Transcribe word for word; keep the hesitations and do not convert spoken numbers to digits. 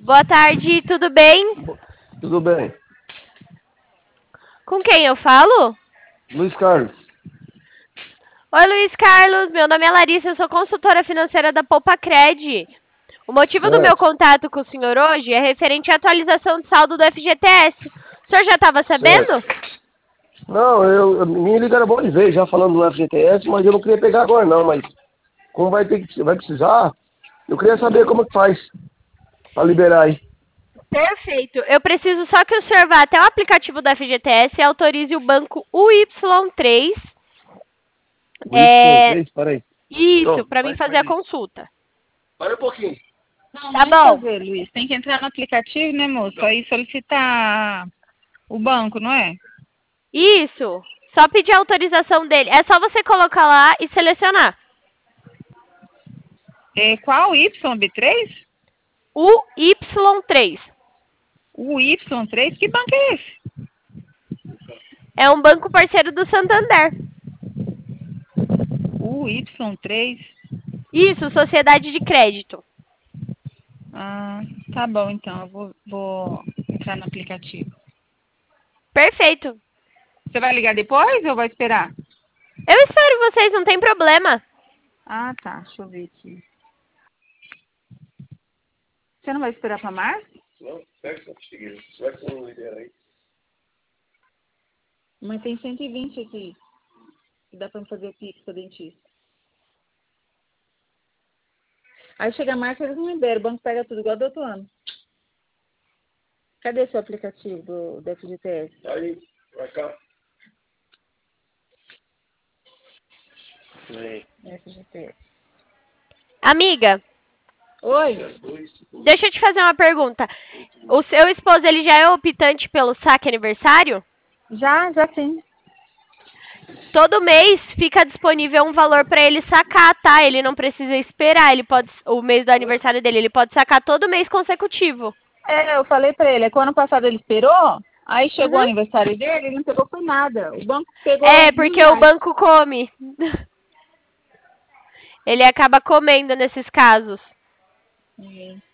Boa tarde, tudo bem? Tudo bem. Com quem eu falo? Luiz Carlos. Oi, Luiz Carlos. Meu nome é Larissa, eu sou consultora financeira da Poupa Cred. O motivo do meu Certo, contato com o senhor hoje é referente à atualização de saldo do F G T S. O senhor já estava sabendo? certo. Não, eu, eu me ligaram bom de vez já falando do F G T S, mas eu não queria pegar agora não, mas como vai ter que vai precisar, eu queria saber como é que faz para liberar aí. Perfeito. Eu preciso só que o senhor vá até o aplicativo do F G T S e autorize o banco U Y três. O É... Y três, peraí. Isso, Pronto, para mim faz, fazer faz a isso. consulta. Para um pouquinho. Não, Tá não é bom? fazer, Luiz. Tem que entrar no aplicativo, né, moço? Aí solicitar o banco, não é? Isso. Só pedir a autorização dele. É só você colocar lá e selecionar. É, qual Y B três? U Y três. O Y três? Que banco é esse? É um banco parceiro do Santander. O Y três? Isso, sociedade de crédito. Ah, tá bom, então. Eu vou, vou entrar no aplicativo. Perfeito. Você vai ligar depois ou vai esperar? Eu espero vocês, não tem problema. Ah, tá. Deixa eu ver aqui. Você não vai esperar pra março? Não, pega essa bexiga. Vai que você não libera aí. Mas tem cento e vinte aqui. Que dá pra fazer o Pix pra dentista. Aí chega a março, eles não liberam. O banco pega tudo igual do outro ano. Cadê seu aplicativo do, do F G T S? Aí, vai cá. Aí. F G T S. Amiga, Oi? deixa eu te fazer uma pergunta. O seu esposo, ele já é optante pelo saque aniversário? Já, já sim. Todo mês fica disponível um valor para ele sacar, tá? Ele não precisa esperar, ele pode o mês do aniversário dele, ele pode sacar todo mês consecutivo. É, eu falei pra ele, é que o ano passado ele esperou, aí chegou o Uhum. aniversário dele, ele não pegou por nada. O banco pegou É, mil porque o reais. banco come. Ele acaba comendo nesses casos. Hum.